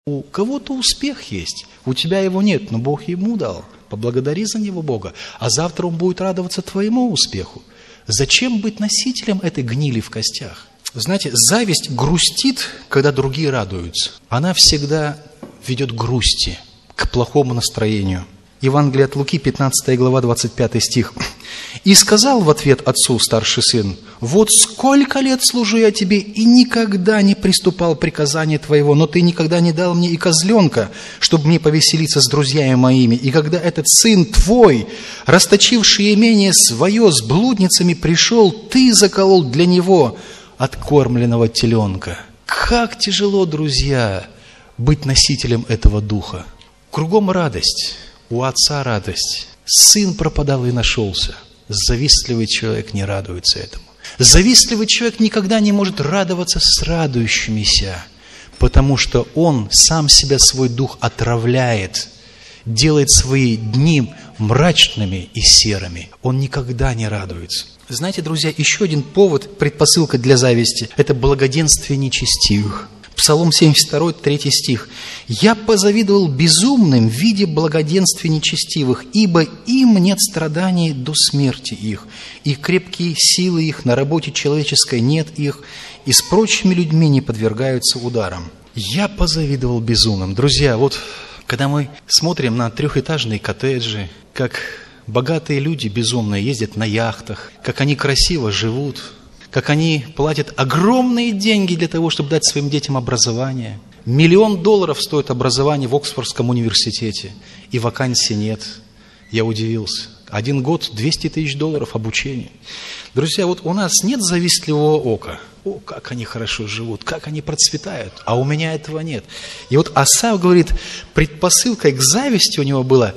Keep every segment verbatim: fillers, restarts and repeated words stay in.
У кого-то успех есть, у тебя его нет, но Бог ему дал. Поблагодари за него Бога, а завтра он будет радоваться твоему успеху. Зачем быть носителем этой гнили в костях? Знаете, зависть грустит, когда другие радуются. Она всегда ведет к грусти, к плохому настроению. Евангелие от Луки, пятнадцатая глава, двадцать пятый стих. «И сказал в ответ отцу старший сын: вот сколько лет служу я тебе, и никогда не приступал приказания твоего, но ты никогда не дал мне и козленка, чтобы мне повеселиться с друзьями моими. И когда этот сын твой, расточивший имение свое с блудницами, пришел, ты заколол для него откормленного теленка». Как тяжело, друзья, быть носителем этого духа. Кругом радость, у отца радость. Сын пропадал и нашелся. Завистливый человек не радуется этому. Завистливый человек никогда не может радоваться с радующимися, потому что он сам себя, свой дух отравляет, делает свои дни мрачными и серыми. Он никогда не радуется. Знаете, друзья, еще один повод, предпосылка для зависти – это благоденствие нечестивых. Псалом семьдесят два, третий стих. «Я позавидовал безумным в виде благоденствия нечестивых, ибо им нет страданий до смерти их, и крепкие силы их, на работе человеческой нет их, и с прочими людьми не подвергаются ударам». Я позавидовал безумным. Друзья, вот когда мы смотрим на трехэтажные коттеджи, как богатые люди безумные ездят на яхтах, как они красиво живут, как они платят огромные деньги для того, чтобы дать своим детям образование. Миллион долларов стоит образование в Оксфордском университете, и вакансий нет. Я удивился. Один год, двести тысяч долларов обучения. Друзья, вот у нас нет завистливого ока. О, как они хорошо живут, как они процветают, а у меня этого нет. И вот Асав говорит, предпосылкой к зависти у него было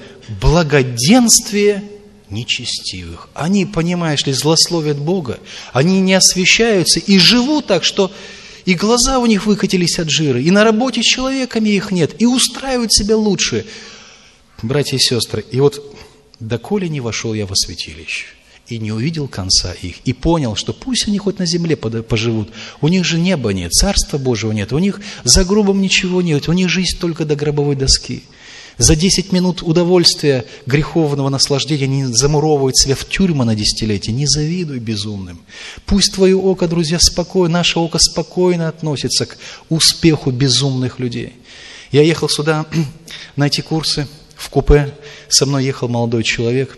благоденствие нечестивых. Они, понимаешь ли, злословят Бога, они не освящаются и живут так, что и глаза у них выкатились от жира, и на работе с человеками их нет, и устраивают себя лучше. Братья и сестры, и вот доколе не вошел я во святилище, и не увидел конца их, и понял, что пусть они хоть на земле поживут, у них же неба нет, Царства Божьего нет, у них за гробом ничего нет, у них жизнь только до гробовой доски. За десять минут удовольствия греховного наслаждения они замуровывают себя в тюрьму на десятилетие. Не завидуй безумным. Пусть твое око, друзья, спокойно, наше око спокойно относится к успеху безумных людей. Я ехал сюда на эти курсы в купе. Со мной ехал молодой человек.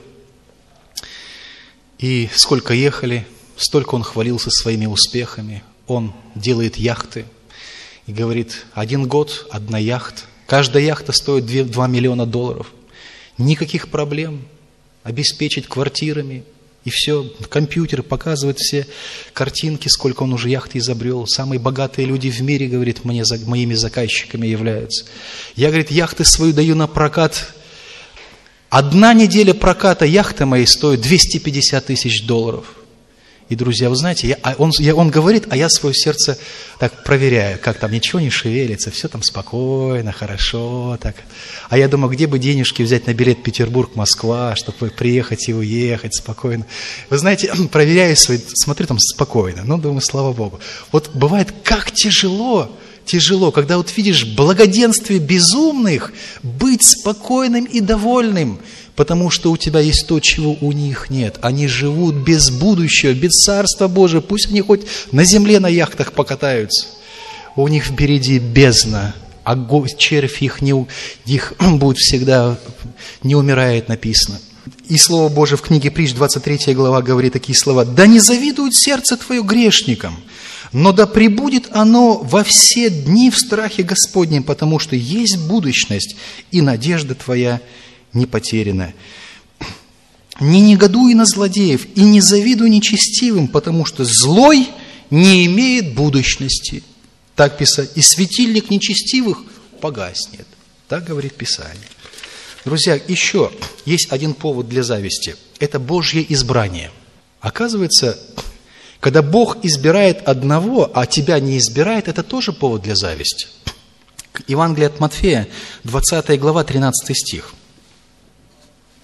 И сколько ехали, столько он хвалился своими успехами. Он делает яхты и говорит, один год, одна яхта. Каждая яхта стоит два миллиона долларов. Никаких проблем. Обеспечить квартирами. И все. Компьютер показывает все картинки, сколько он уже яхты изобрел. Самые богатые люди в мире, говорит, мне, моими заказчиками являются. Я, говорит, яхты свою даю на прокат. Одна неделя проката яхты моей стоит двести пятьдесят тысяч долларов. И, друзья, вы знаете, я, он, я, он говорит, а я свое сердце так проверяю, как там ничего не шевелится, все там спокойно, хорошо. Так. А я думаю, где бы денежки взять на билет Петербург-Москва, чтобы приехать и уехать спокойно. Вы знаете, проверяю свои, смотрю там спокойно, ну, думаю, слава Богу. Вот бывает, как тяжело, тяжело, когда вот видишь благоденствие безумных, быть спокойным и довольным, потому что у тебя есть то, чего у них нет. Они живут без будущего, без Царства Божия. Пусть они хоть на земле на яхтах покатаются. У них впереди бездна, а червь их, не, их будет всегда, не умирает, написано. И Слово Божие в книге Притч, двадцать третья глава, говорит такие слова. «Да не завидует сердце твое грешникам, но да пребудет оно во все дни в страхе Господнем, потому что есть будущность, и надежда твоя не потеряна. Не негодуй на злодеев и не завидуй нечестивым, потому что злой не имеет будущности». Так писать. И светильник нечестивых погаснет. Так говорит Писание. Друзья, еще есть один повод для зависти. Это Божье избрание. Оказывается, когда Бог избирает одного, а тебя не избирает, это тоже повод для зависти. Евангелие от Матфея, двадцатая глава, тринадцатый стих.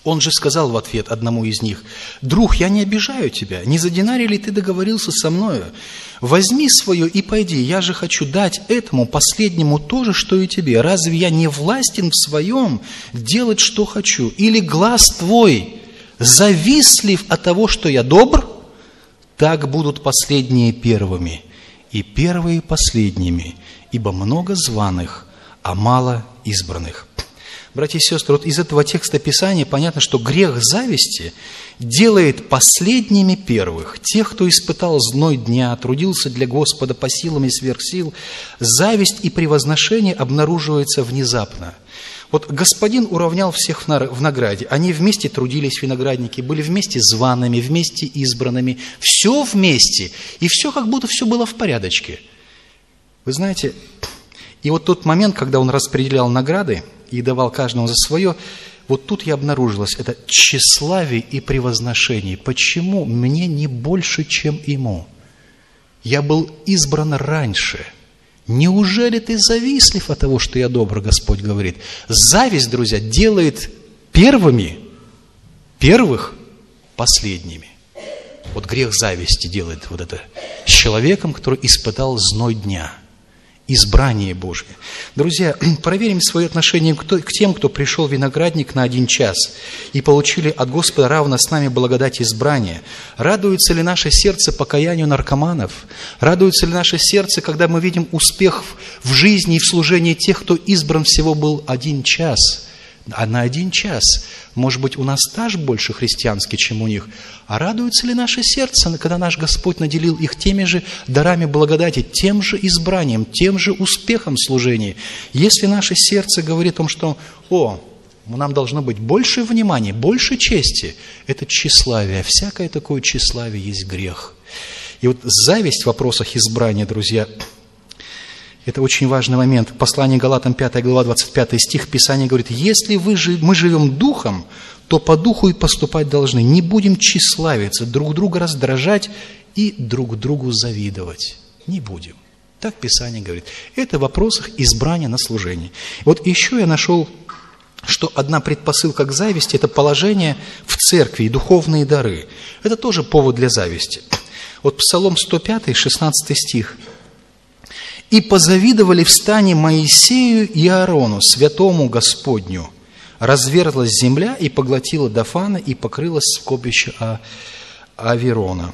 Он же сказал в ответ одному из них: «Друг, я не обижаю тебя, не за динарий ли ты договорился со мною? Возьми свое и пойди, я же хочу дать этому последнему то же, что и тебе. Разве я не властен в своем делать, что хочу? Или глаз твой завистлив от того, что я добр? Так будут последние первыми, и первые последними, ибо много званых, а мало избранных». Братья и сестры, вот из этого текста Писания понятно, что грех зависти делает последними первых. Тех, кто испытал зной дня, трудился для Господа по силам и сверх сил. Зависть и превозношение обнаруживаются внезапно. Вот Господин уравнял всех в награде. Они вместе трудились, виноградники, были вместе зваными, вместе избранными. Все вместе. И все как будто все было в порядочке. Вы знаете, и вот тот момент, когда Он распределял награды и давал каждому за свое, вот тут и обнаружилось это тщеславие и превозношение. Почему мне не больше, чем ему? Я был избран раньше. Неужели ты завистлив от того, что я добр, Господь говорит? Зависть, друзья, делает первыми, первых последними. Вот грех зависти делает вот это с человеком, который испытал зной дня. Избрание Божие. Друзья, проверим свое отношение к тем, кто пришел в виноградник на один час и получили от Господа равно с нами благодать избрания. Радуется ли наше сердце покаянию наркоманов? Радуется ли наше сердце, когда мы видим успех в жизни и в служении тех, кто избран всего был один час? А на один час, может быть, у нас стаж больше христианский, чем у них. А радуется ли наше сердце, когда наш Господь наделил их теми же дарами благодати, тем же избранием, тем же успехом в служении? Если наше сердце говорит о том, что «О, нам должно быть больше внимания, больше чести», это тщеславие. Всякое такое тщеславие есть грех. И вот зависть в вопросах избрания, друзья, это очень важный момент. Послание Галатам, пятая глава, двадцать пятый стих, Писание говорит: «Если вы, мы живем духом, то по духу и поступать должны. Не будем тщеславиться, друг друга раздражать и друг другу завидовать». Не будем. Так Писание говорит. Это в вопросах избрания на служение. Вот еще я нашел, что одна предпосылка к зависти – это положение в церкви и духовные дары. Это тоже повод для зависти. Вот Псалом сто пятый, шестнадцатый стих. «И позавидовали в стане Моисею и Аарону, святому Господню. Разверзлась земля и поглотила Дафана, и покрылась скопище а... Аверона».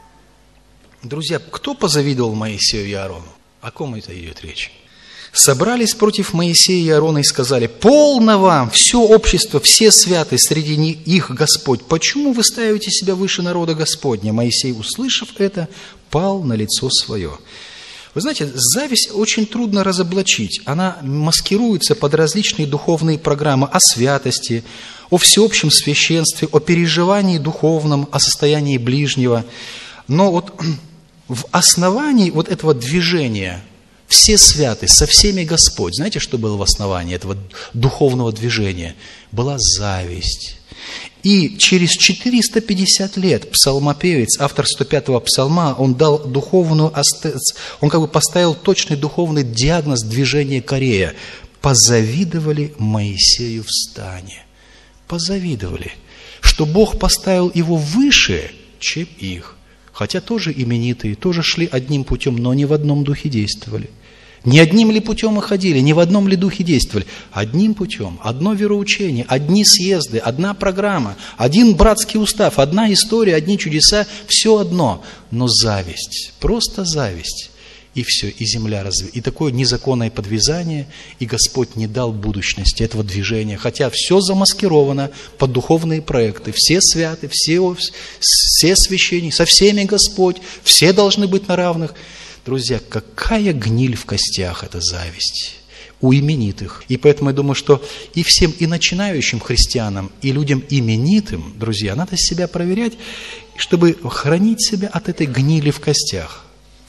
Друзья, кто позавидовал Моисею и Аарону? О ком это идет речь? «Собрались против Моисея и Аарона и сказали: полно вам, все общество, все святые, среди их Господь. Почему вы ставите себя выше народа Господня?» Моисей, услышав это, пал на лицо свое. Вы знаете, зависть очень трудно разоблачить. Она маскируется под различные духовные программы о святости, о всеобщем священстве, о переживании духовном, о состоянии ближнего. Но вот в основании вот этого движения «все святы, со всеми Господь», знаете, что было в основании этого духовного движения? Была зависть. И через четыреста пятьдесят лет псалмопевец, автор сто пятого псалма, он дал духовную, он как бы поставил точный духовный диагноз движения Корея. Позавидовали Моисею в стане. Позавидовали, что Бог поставил его выше, чем их. Хотя тоже именитые, тоже шли одним путем, но не в одном духе действовали. Не одним ли путем мы ходили, не в одном ли духе действовали? Одним путем, одно вероучение, одни съезды, одна программа, один братский устав, одна история, одни чудеса, все одно. Но зависть, просто зависть. И все, и земля разве. И такое незаконное подвязание, и Господь не дал будущности этого движения. Хотя все замаскировано под духовные проекты. Все святы, все, все священники, со всеми Господь, все должны быть на равных. Друзья, какая гниль в костях эта зависть у именитых. И поэтому я думаю, что и всем и начинающим христианам, и людям именитым, друзья, надо себя проверять, чтобы хранить себя от этой гнили в костях.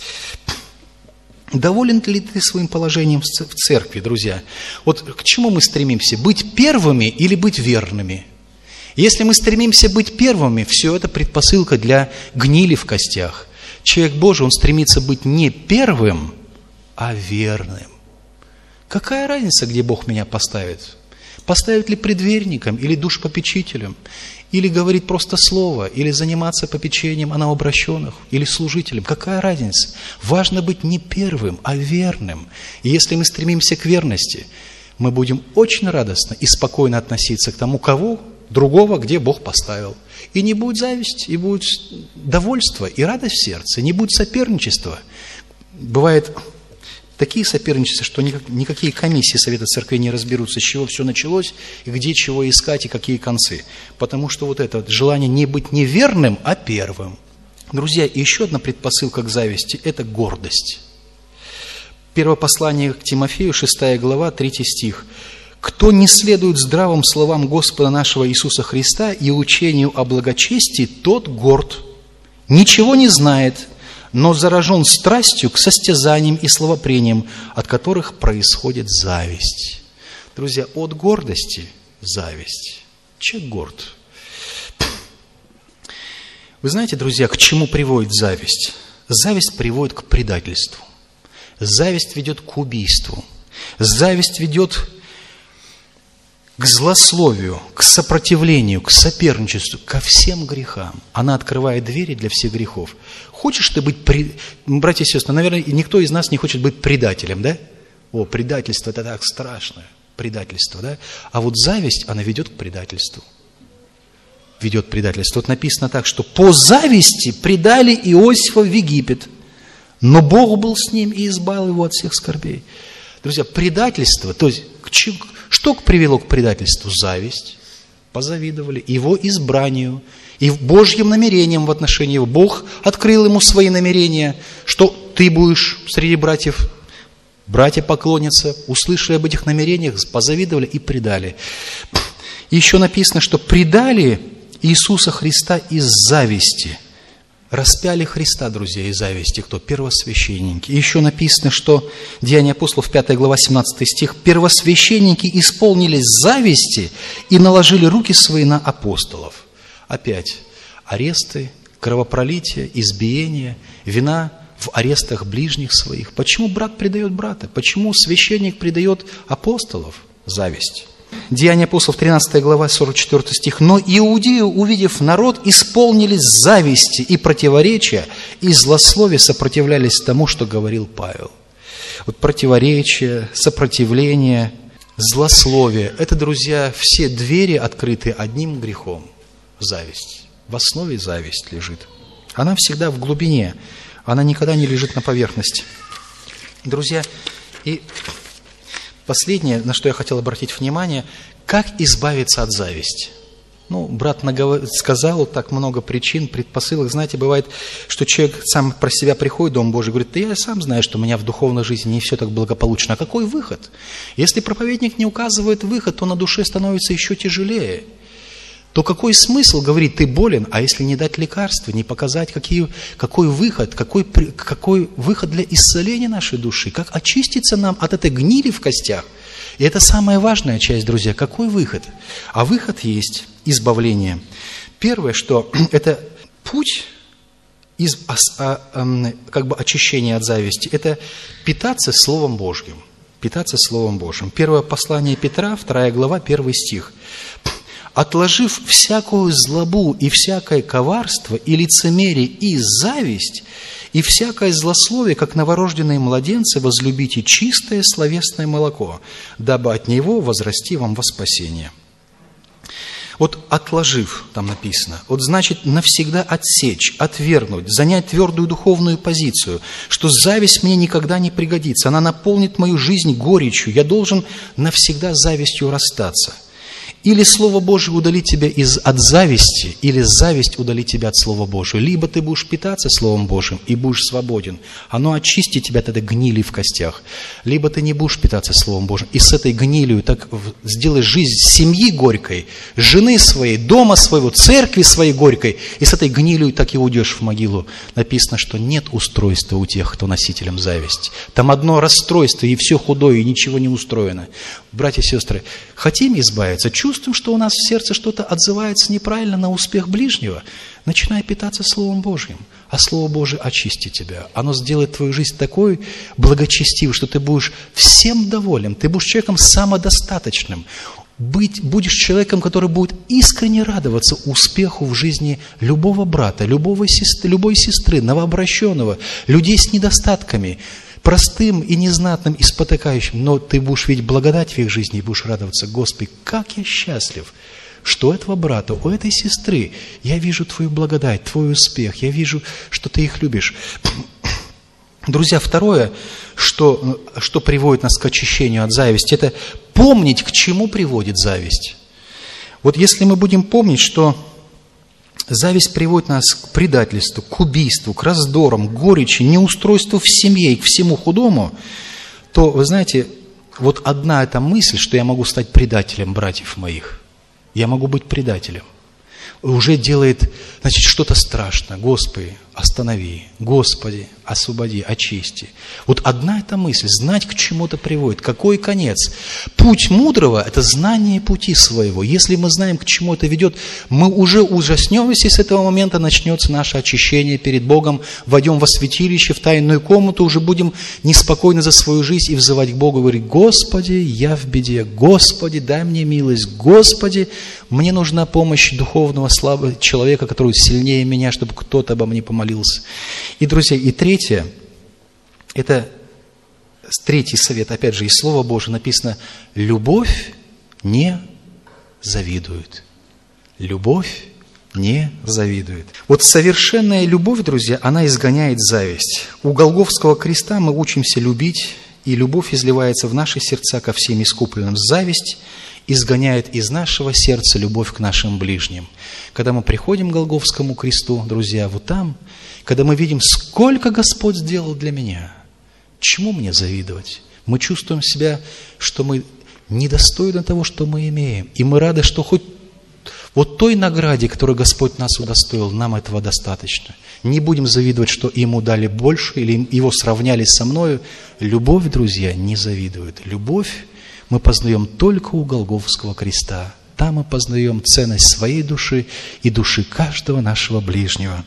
Доволен ли ты своим положением в церкви, друзья? Вот к чему мы стремимся? Быть первыми или быть верными? Если мы стремимся быть первыми, все это предпосылка для гнили в костях. Человек Божий, он стремится быть не первым, а верным. Какая разница, где Бог меня поставит? Поставить ли предверником или душпопечителем, или говорить просто слово, или заниматься попечением о новообращенных, или служителем. Какая разница? Важно быть не первым, а верным. И если мы стремимся к верности, мы будем очень радостно и спокойно относиться к тому, кого другого, где Бог поставил. И не будет зависть, и будет довольство, и радость в сердце, не будет соперничества. Бывает такие соперничества, что никакие комиссии Совета Церкви не разберутся, с чего все началось, и где чего искать, и какие концы. Потому что вот это вот желание не быть неверным, а первым. Друзья, и еще одна предпосылка к зависти – это гордость. Первое послание к Тимофею, шестая глава, третий стих. «Кто не следует здравым словам Господа нашего Иисуса Христа и учению о благочестии, тот горд, ничего не знает, но заражен страстью к состязаниям и словопрениям, от которых происходит зависть». Друзья, от гордости зависть. Человек горд. Вы знаете, друзья, к чему приводит зависть? Зависть приводит к предательству. Зависть ведет к убийству. Зависть ведет к злословию, к сопротивлению, к соперничеству, ко всем грехам. Она открывает двери для всех грехов. Хочешь ты быть, при... братья и сестры, наверное, никто из нас не хочет быть предателем, да? О, предательство – это так страшно, предательство, да? А вот зависть, она ведет к предательству. Ведет к предательству. Вот написано так, что по зависти предали Иосифа в Египет, но Бог был с ним и избавил его от всех скорбей. Друзья, предательство, то есть, к чему, что привело к предательству? Зависть. Позавидовали его избранию и Божьим намерениям в отношении его. Бог открыл ему свои намерения, что ты будешь среди братьев, братья поклонятся, услышали об этих намерениях, позавидовали и предали. И еще написано, что предали Иисуса Христа из зависти. Распяли Христа, друзья, из зависти. Кто? Первосвященники. И еще написано, что Деяния апостолов, пятая глава, семнадцатый стих. Первосвященники исполнились зависти и наложили руки свои на апостолов. Опять аресты, кровопролитие, избиение, вина в арестах ближних своих. Почему брат предает брата? Почему священник предает апостолов? Зависть. Деяния апостолов, тринадцатая глава, сорок четвёртый стих. «Но иудеи, увидев народ, исполнились зависти и противоречия, и злословие сопротивлялись тому, что говорил Павел». Вот противоречие, сопротивление, злословие – это, друзья, все двери открыты одним грехом – зависть. В основе зависть лежит. Она всегда в глубине, она никогда не лежит на поверхности. Друзья, и... последнее, на что я хотел обратить внимание, как избавиться от зависти. Ну, брат наговор... сказал так много причин, предпосылок. Знаете, бывает, что человек сам про себя приходит в Дом Божий, говорит, да я сам знаю, что у меня в духовной жизни не все так благополучно. А какой выход? Если проповедник не указывает выход, то на душе становится еще тяжелее. То какой смысл говорить, ты болен, а если не дать лекарства, не показать, какие, какой выход, какой, какой выход для исцеления нашей души, как очиститься нам от этой гнили в костях. И это самая важная часть, друзья, какой выход? А выход есть избавление. Первое, что это путь из, а, а, как бы очищения от зависти, это питаться Словом Божьим. Питаться Словом Божьим. Первое послание Петра, вторая глава, первый стих. «Отложив всякую злобу и всякое коварство, и лицемерие, и зависть, и всякое злословие, как новорожденные младенцы, возлюбите чистое словесное молоко, дабы от него возрасти вам во спасение». Вот «отложив» там написано, вот значит навсегда отсечь, отвергнуть, занять твердую духовную позицию, что зависть мне никогда не пригодится, она наполнит мою жизнь горечью, я должен навсегда с завистью расстаться. Или Слово Божие удалит тебя из, от зависти, или зависть удалит тебя от Слова Божия. Либо ты будешь питаться Словом Божьим и будешь свободен. Оно очистит тебя от этой гнили в костях. Либо ты не будешь питаться Словом Божьим. И с этой гнилью так сделаешь жизнь семьи горькой, жены своей, дома своего, церкви своей горькой. И с этой гнилью так и уйдешь в могилу. Написано, что нет устройства у тех, кто носителем зависти. Там одно расстройство, и все худое, и ничего не устроено. Братья и сестры, хотим избавиться, чувствуем, что у нас в сердце что-то отзывается неправильно на успех ближнего, начинай питаться Словом Божьим, а Слово Божие очистит тебя. Оно сделает твою жизнь такой благочестивой, что ты будешь всем доволен, ты будешь человеком самодостаточным. быть, будешь человеком, который будет искренне радоваться успеху в жизни любого брата, любого сестры, любой сестры, новообращенного, людей с недостатками, простым и незнатным, и спотыкающим, но ты будешь видеть благодать в их жизни и будешь радоваться: Господи, как я счастлив, что у этого брата, у этой сестры я вижу Твою благодать, Твой успех, я вижу, что Ты их любишь. Друзья, второе, что, что приводит нас к очищению от зависти, это помнить, к чему приводит зависть. Вот если мы будем помнить, что зависть приводит нас к предательству, к убийству, к раздорам, к горечи, неустройству в семье и к всему худому, то, вы знаете, вот одна эта мысль, что я могу стать предателем братьев моих, я могу быть предателем, уже делает, значит, что-то страшное. Господи, останови. Господи, освободи, очисти. Вот одна эта мысль, знать, к чему это приводит, какой конец. Путь мудрого – это знание пути своего. Если мы знаем, к чему это ведет, мы уже ужаснемся, и с этого момента начнется наше очищение перед Богом. Войдем во святилище, в тайную комнату, уже будем неспокойны за свою жизнь и взывать к Богу, и говорить: Господи, я в беде, Господи, дай мне милость, Господи, мне нужна помощь духовного слабого человека, который сильнее меня, чтобы кто-то обо мне помолился. И, друзья, и третье, это третий совет, опять же, из Слова Божьего написано: любовь не завидует. Любовь не завидует. Вот совершенная любовь, друзья, она изгоняет зависть. У Голгофского креста мы учимся любить, и любовь изливается в наши сердца ко всем искупленным. Зависть изгоняет из нашего сердца любовь к нашим ближним. Когда мы приходим к Голгофскому кресту, друзья, вот там, когда мы видим, сколько Господь сделал для меня, чему мне завидовать? Мы чувствуем себя, что мы недостойны того, что мы имеем. И мы рады, что хоть вот той награде, которую Господь нас удостоил, нам этого достаточно. Не будем завидовать, что Ему дали больше, или Его сравняли со мною. Любовь, друзья, не завидует. Любовь мы познаем только у Голгофского креста. Там мы познаем ценность своей души и души каждого нашего ближнего.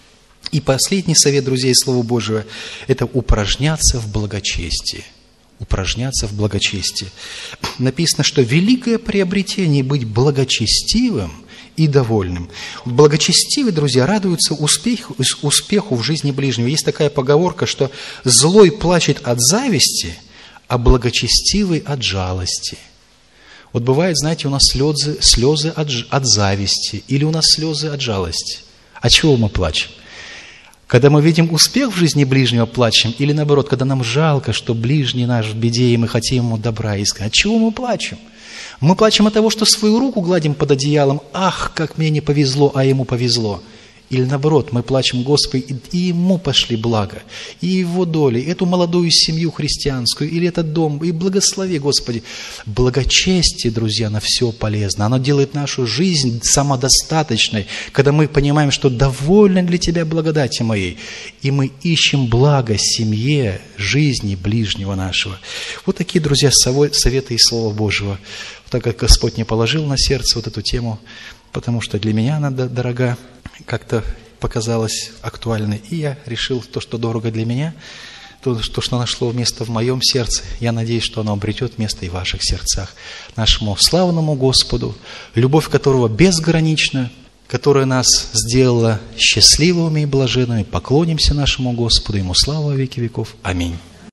И последний совет, друзья, из Слова Божьего – это упражняться в благочестии. Упражняться в благочестии. Написано, что великое приобретение – быть благочестивым и довольным. Благочестивые, друзья, радуются успеху, успеху в жизни ближнего. Есть такая поговорка, что злой плачет от зависти, а благочестивый от жалости. Вот бывает, знаете, у нас слезы, слезы от, от зависти, или у нас слезы от жалости. От чего мы плачем? Когда мы видим успех в жизни ближнего, плачем, или наоборот, когда нам жалко, что ближний наш в беде, и мы хотим ему добра искать. От чего мы плачем? Мы плачем от того, что свою руку гладим под одеялом. Ах, как мне не повезло, а ему повезло. Или наоборот, мы плачем: Господи, и ему пошли блага, и его доли, эту молодую семью христианскую, или этот дом, и благослови, Господи. Благочестие, друзья, на все полезно. Оно делает нашу жизнь самодостаточной, когда мы понимаем, что довольна для Тебя благодати моей, и мы ищем благо семье, жизни ближнего нашего. Вот такие, друзья, советы из Слова Божьего. Так как Господь мне положил на сердце вот эту тему, потому что для меня она дорога, как-то показалась актуальной. И я решил, то, что дорого для меня, то, что нашло место в моем сердце, я надеюсь, что оно обретет место и в ваших сердцах. Нашему славному Господу, любовь которого безгранична, которая нас сделала счастливыми и блаженными, поклонимся нашему Господу, Ему слава во веки веков. Аминь.